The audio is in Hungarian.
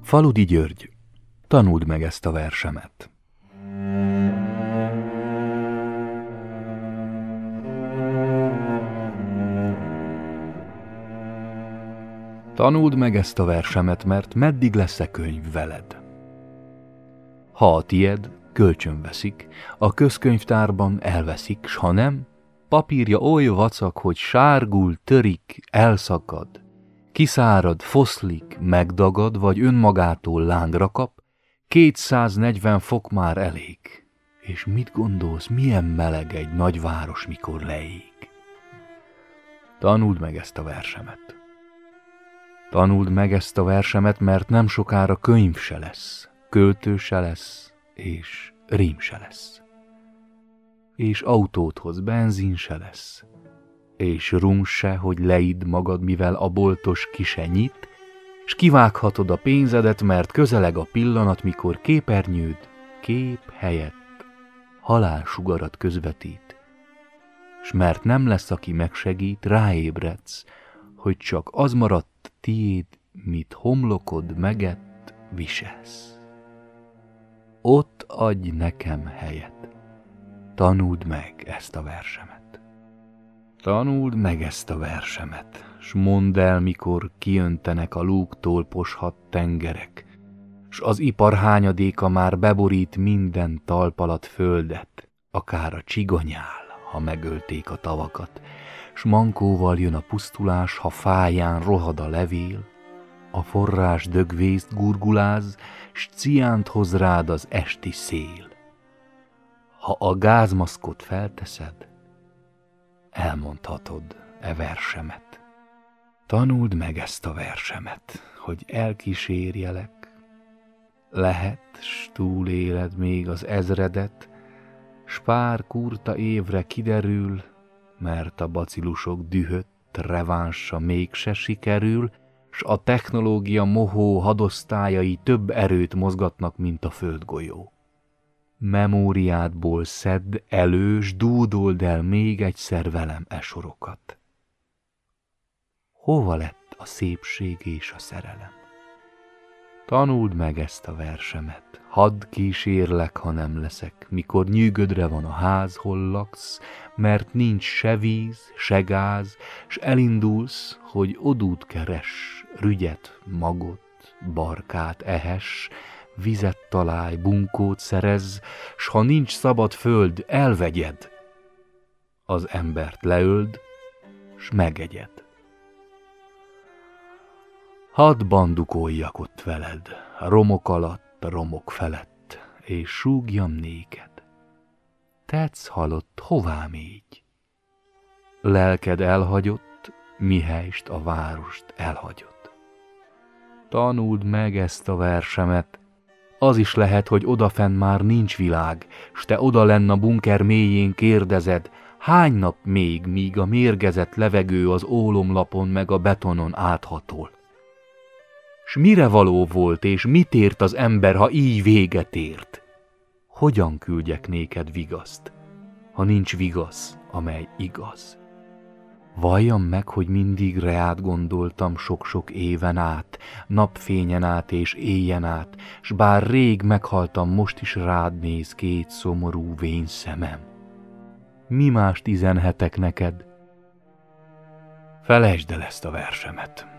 Faludi György, tanuld meg ezt a versemet. Tanuld meg ezt a versemet, mert meddig lesz-e könyv veled? Ha a tied, kölcsönveszik, a közkönyvtárban elveszik, s ha nem, papírja oly vacak, hogy sárgul, törik, elszakad, kiszárad, foszlik, megdagad, vagy önmagától lángra kap, 240 fok már elég. És mit gondolsz, milyen meleg egy nagyváros, mikor leég? Tanuld meg ezt a versemet. Tanuld meg ezt a versemet, mert nem sokára könyv se lesz, költő se lesz, és rím se lesz. És autódhoz benzin se lesz, és rum se, hogy leidd magad, mivel a boltos ki se nyit, s kivághatod a pénzedet, mert közeleg a pillanat, mikor képernyőd kép helyett halálsugarat közvetít, s mert nem lesz, aki megsegít, ráébredsz, hogy csak az maradt tiéd, mit homlokod megett viselsz. Ott adj nekem helyet, tanuld meg ezt a versemet. Tanuld meg ezt a versemet, s mondd el, mikor kijöntenek a lúgtól poshat tengerek, s az ipar hányadéka már beborít minden talp alatt földet, akár a csigonyál, ha megölték a tavakat, s mankóval jön a pusztulás, ha fáján rohad a levél, a forrás dögvészt gurguláz, s ciánt hoz rád az esti szél. Ha a gázmaszkot felteszed, elmondhatod e versemet. Tanuld meg ezt a versemet, hogy elkísérjelek. Lehet, s túléled még az ezredet, s pár kurta évre kiderül, mert a bacillusok dühött revánsa mégse sikerül, s a technológia mohó hadosztályai több erőt mozgatnak, mint a földgolyó. Memóriádból szedd elő, s dúdold el még egyszer velem e sorokat. Hova lett a szépség és a szerelem? Tanuld meg ezt a versemet, hadd kísérlek, ha nem leszek, mikor nyűgödre van a ház, hol laksz, mert nincs se víz, se gáz, s elindulsz, hogy odút keres, rügyet, magot, barkát ehess, vizet találj, bunkót szerezz, s ha nincs szabad föld, elvegyed. Az embert leöld, s megegyed. Hadd bandukoljak ott veled, a romok alatt, a romok felett, és súgjam néked. Tetsz halott, hová mégy? Lelked elhagyott, mihelyst a várost elhagyott. Tanuld meg ezt a versemet, az is lehet, hogy odafenn már nincs világ, s te oda lenn a bunker mélyén kérdezed, hány nap még, míg a mérgezett levegő az ólomlapon meg a betonon áthatol. S mire való volt, és mit ért az ember, ha így véget ért? Hogyan küldjek néked vigaszt, ha nincs vigasz, amely igaz? Valljam meg, hogy mindig reád gondoltam sok-sok éven át, napfényen át és éjjen át, s bár rég meghaltam, most is rád néz két szomorú vén szemem. Mi mást üzenhetek neked? Felejtsd el ezt a versemet.